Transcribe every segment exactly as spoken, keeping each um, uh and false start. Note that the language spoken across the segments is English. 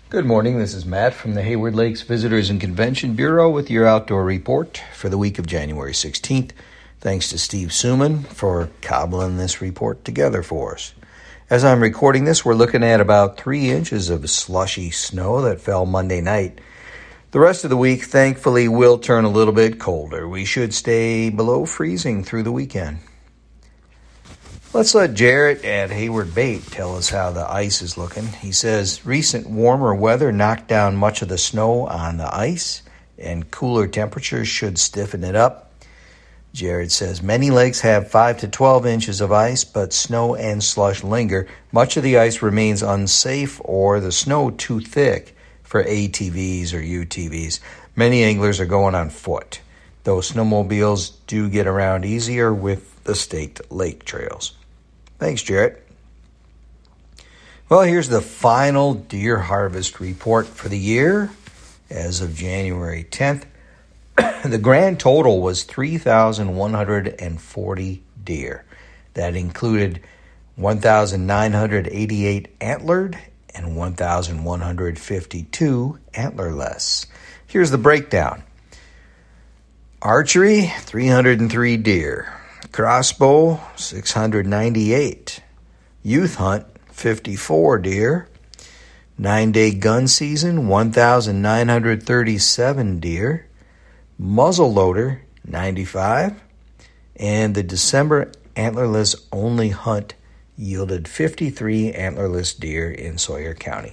Good morning, this is Matt from the Hayward Lakes Visitors and Convention Bureau with your outdoor report for the week of January sixteenth. Thanks to Steve Suman for cobbling this report together for us. As I'm recording this, we're looking at about three inches of slushy snow that fell Monday night. The rest of the week, thankfully, will turn a little bit colder. We should stay below freezing through the weekend. Let's let Jarrett at Hayward Bait tell us how the ice is looking. He says recent warmer weather knocked down much of the snow on the ice, and cooler temperatures should stiffen it up. Jarrett says many lakes have five to twelve inches of ice, but snow and slush linger. Much of the ice remains unsafe or the snow too thick for A T Vs or U T Vs. Many anglers are going on foot, though snowmobiles do get around easier with the staked lake trails. Thanks, Jarrett. Well, here's the final deer harvest report for the year. As of January tenth, the grand total was three thousand one hundred forty deer. That included one thousand nine hundred eighty-eight antlered and one thousand one hundred fifty-two antlerless. Here's the breakdown. Archery, three hundred three deer. Crossbow, six hundred ninety-eight. Youth hunt, fifty-four deer. Nine-day gun season, one thousand nine hundred thirty-seven deer. Muzzleloader, ninety-five. And the December antlerless only hunt yielded fifty-three antlerless deer in Sawyer County.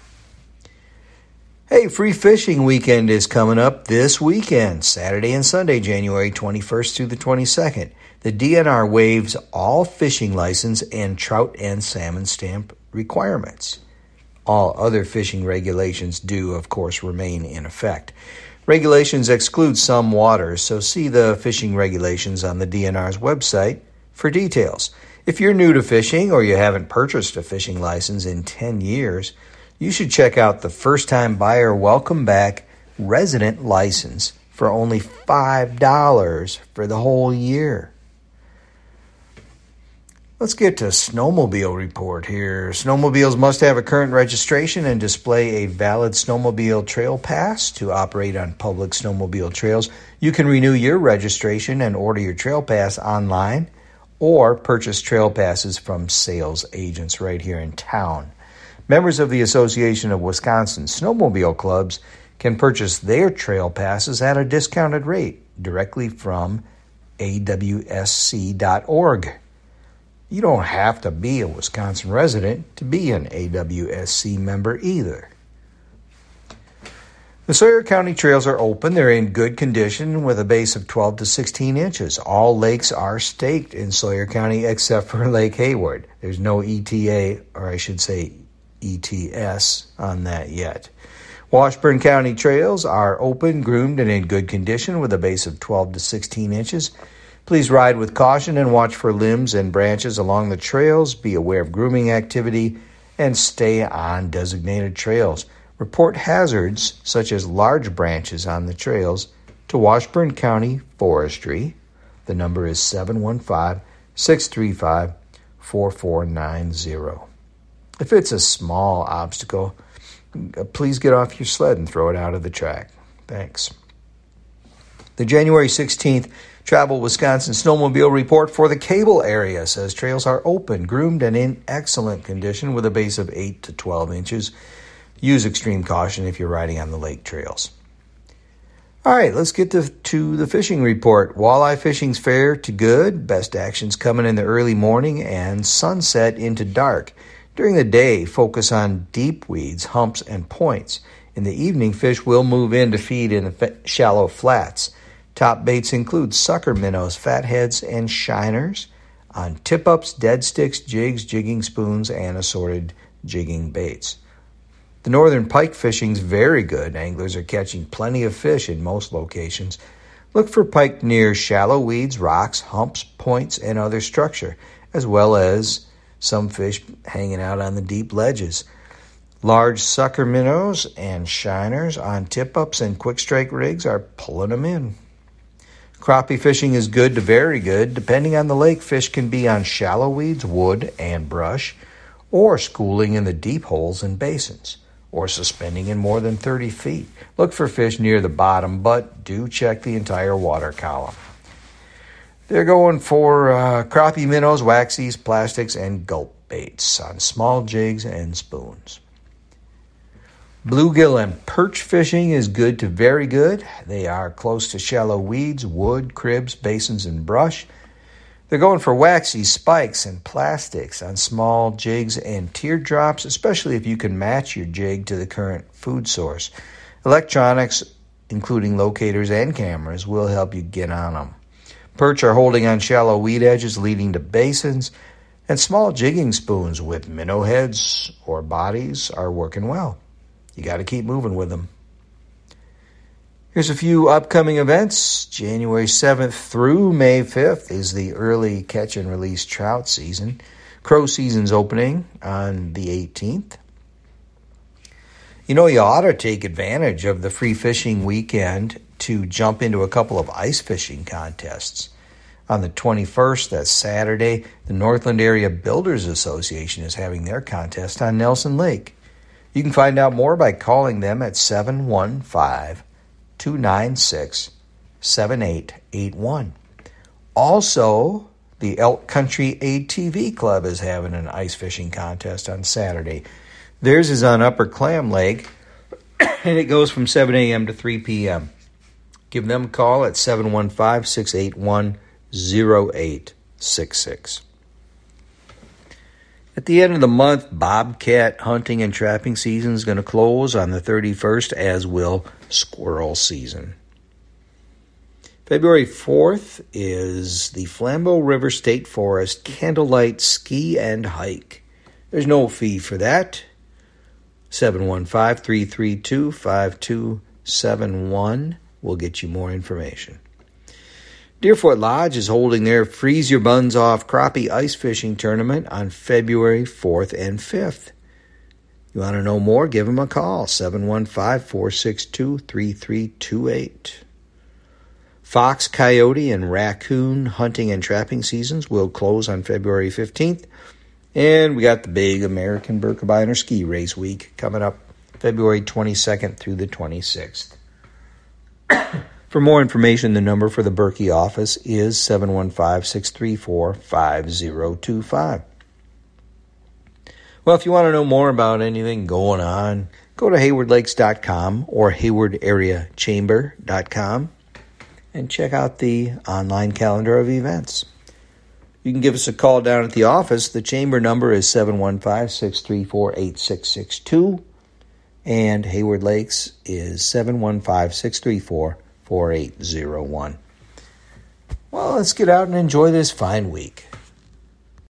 Hey, free fishing weekend is coming up this weekend, Saturday and Sunday, January twenty-first through the twenty-second. The D N R waives all fishing license and trout and salmon stamp requirements. All other fishing regulations do, of course, remain in effect. Regulations exclude some waters, so see the fishing regulations on the D N R's website for details. If you're new to fishing or you haven't purchased a fishing license in ten years, you should check out the first-time buyer welcome back resident license for only five dollars for the whole year. Let's get to snowmobile report here. Snowmobiles must have a current registration and display a valid snowmobile trail pass to operate on public snowmobile trails. You can renew your registration and order your trail pass online or purchase trail passes from sales agents right here in town. Members of the Association of Wisconsin Snowmobile Clubs can purchase their trail passes at a discounted rate directly from A W S C dot org. You don't have to be a Wisconsin resident to be an A W S C member either. The Sawyer County trails are open. They're in good condition with a base of twelve to sixteen inches. All lakes are staked in Sawyer County except for Lake Hayward. There's no E T A, or I should say E T S, on that yet. Washburn County trails are open, groomed, and in good condition with a base of twelve to sixteen inches. Please ride with caution and watch for limbs and branches along the trails. Be aware of grooming activity and stay on designated trails. Report hazards such as large branches on the trails to Washburn County Forestry. The number is seven one five, six three five, four four nine zero. If it's a small obstacle, please get off your sled and throw it out of the track. Thanks. The January sixteenth Travel Wisconsin Snowmobile Report for the Cable area says trails are open, groomed, and in excellent condition with a base of eight to twelve inches. Use extreme caution if you're riding on the lake trails. All right, let's get to, to the fishing report. Walleye fishing's fair to good. Best action's coming in the early morning and sunset into dark. During the day, focus on deep weeds, humps, and points. In the evening, fish will move in to feed in the shallow flats. Top baits include sucker minnows, fatheads, and shiners on tip-ups, dead sticks, jigs, jigging spoons, and assorted jigging baits. The northern pike fishing's very good. Anglers are catching plenty of fish in most locations. Look for pike near shallow weeds, rocks, humps, points, and other structure, as well as some fish hanging out on the deep ledges. Large sucker minnows and shiners on tip-ups and quick-strike rigs are pulling them in. Crappie fishing is good to very good. Depending on the lake, fish can be on shallow weeds, wood, and brush, or schooling in the deep holes and basins. or suspending in more than thirty feet. Look for fish near the bottom, but do check the entire water column. They're going for uh, crappie minnows, waxies, plastics, and gulp baits on small jigs and spoons. Bluegill and perch fishing is good to very good. They are close to shallow weeds, wood, cribs, basins, and brush. They're going for waxies, spikes, and plastics on small jigs and teardrops, especially if you can match your jig to the current food source. Electronics, including locators and cameras, will help you get on them. Perch are holding on shallow weed edges leading to basins, and small jigging spoons with minnow heads or bodies are working well. You got to keep moving with them. Here's a few upcoming events. January seventh through May fifth is the early catch and release trout season. Crow season's opening on the eighteenth. You know, you ought to take advantage of the free fishing weekend to jump into a couple of ice fishing contests. On the twenty-first, that's Saturday, the Northland Area Builders Association is having their contest on Nelson Lake. You can find out more by calling them at seven one five, two nine six, seven eight eight one. Also, the Elk Country A T V Club is having an ice fishing contest on Saturday. Theirs is on Upper Clam Lake, and it goes from seven a.m. to three p.m. Give them a call at seven one five, six eight one, zero eight six six. At the end of the month, bobcat hunting and trapping season is going to close on the thirty-first, as will squirrel season. February fourth is the Flambeau River State Forest Candlelight Ski and Hike. There's no fee for that. seven one five, three three two, five two seven one will get you more information. Deerfoot Lodge is holding their Freeze Your Buns Off crappie ice fishing tournament on February fourth and fifth. You want to know more? Give them a call, seven one five, four six two, three three two eight. Fox, coyote, and raccoon hunting and trapping seasons will close on February fifteenth. And we got the big American Birkebeiner Ski Race Week coming up February twenty-second through the twenty-sixth. For more information, the number for the Berkey office is seven one five, six three four, five zero two five. Well, if you want to know more about anything going on, go to hayward lakes dot com or hayward area chamber dot com and check out the online calendar of events. You can give us a call down at the office. The chamber number is seven one five, six three four, eight six six two, and Hayward Lakes is seven one five, six three four, four eight zero one. Well, let's get out and enjoy this fine week.